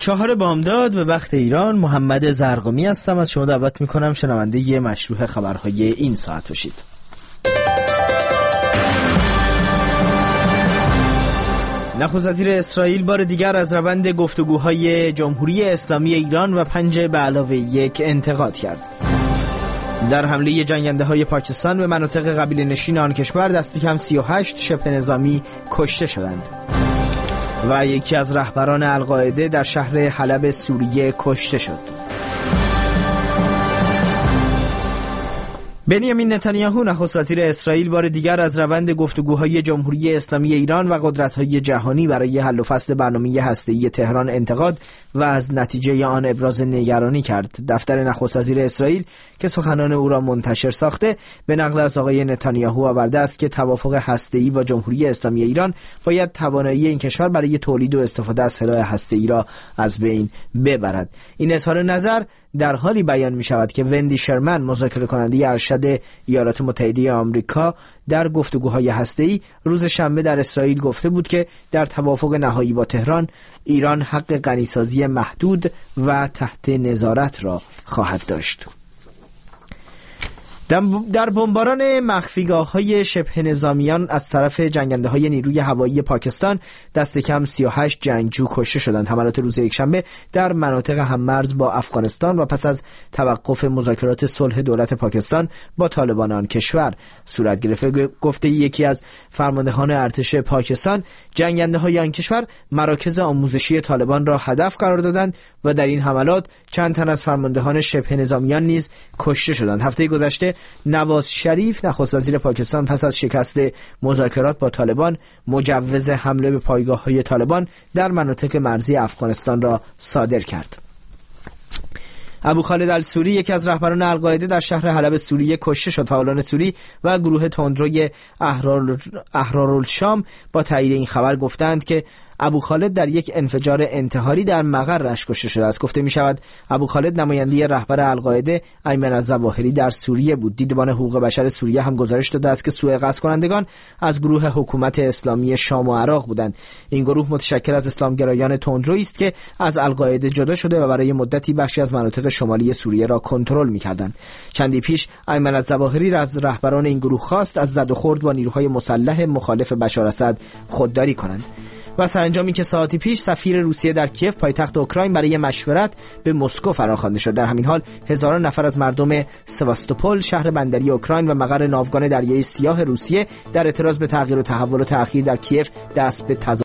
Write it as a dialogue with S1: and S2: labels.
S1: 4 بامداد به وقت ایران. محمد زرقمی هستم. از شما دعوت میکنم شنونده ی مشروع خبرهای این ساعت باشید. نخست وزیر اسرائیل بار دیگر از روند گفتگوهای جمهوری اسلامی ایران و 5 به علاوه 1 انتقاد کرد. در حمله جنگنده‌های پاکستان به مناطق قبیله نشین آن کشور دست کم 38 شبه نظامی کشته شدند و یکی از رهبران القاعده در شهر حلب سوریه کشته شد. بنیامین نتانیاهو نخست وزیر اسرائیل بار دیگر از روند گفتگوهای جمهوری اسلامی ایران و قدرت‌های جهانی برای حل و فصل برنامه هسته‌ای تهران انتقاد و از نتیجه آن ابراز نگرانی کرد. دفتر نخست وزیر اسرائیل که سخنان او را منتشر ساخته به نقل از آقای نتانیاهو آورده است که توافق هسته‌ای با جمهوری اسلامی ایران باید توانایی این کشور برای تولید و استفاده از سلاح هسته‌ای را از بین ببرد. این اظهار نظر در حالی بیان می شود که وندی شرمن، مذاکره کننده ارشد ایالات متحده آمریکا در گفتگوهای هسته‌ای، روز شنبه در اسرائیل گفته بود که در توافق نهایی با تهران ایران حق غنیسازی محدود و تحت نظارت را خواهد داشت. در بمباران مخفیگاه‌های شبه نظامیان از طرف جنگنده‌های نیروی هوایی پاکستان دست کم 38 جنگجو کشته شدند. حملات روز یکشنبه در مناطق هم‌مرز با افغانستان و پس از توقف مذاکرات صلح دولت پاکستان با طالبان آن کشور صورت گرفت. گفته یکی از فرماندهان ارتش پاکستان، جنگنده‌های آن کشور مراکز آموزشی طالبان را هدف قرار دادند و در این حملات چند تن از فرماندهان شبه نظامیان نیز کشته شدند. هفته گذشته نواز شریف نخست وزیر پاکستان پس از شکست مذاکرات با طالبان مجوز حمله به پایگاه‌های طالبان در مناطق مرزی افغانستان را صادر کرد. ابو خالد السوری، یکی از رهبران القاعده در شهر حلب سوریه کشته شد. فعالان سوری و گروه تندروی احرارالشام با تایید این خبر گفتند که ابو خالد در یک انفجار انتحاری در مقرش کشته شده است. گفته می شود ابو خالد نماینده رهبر القاعده ایمن الظواهری در سوریه بود. دیدبان حقوق بشر سوریه هم گزارش داده است که سوء قصد کنندگان از گروه حکومت اسلامی شام و عراق بودند. این گروه متشکل از اسلامگرایان تندرویی است که از القاعده جدا شده و برای مدتی بخشی از مناطق شمالی سوریه را کنترل می‌کردند. چندی پیش ایمن الظواهری از رهبران این گروه خواست از زد و خورد با نیروهای مسلح مخالف بشار اسد خودداری کنند. و سرانجامی که ساعتی پیش سفیر روسیه در کیف پایتخت اوکراین برای مشورت به مسکو فراخوانده شد. در همین حال هزاران نفر از مردم سواستوپول، شهر بندری اوکراین و مقر ناوگان دریای سیاه روسیه، در اعتراض به تغییر و تحول و تأخیر در کیف دست به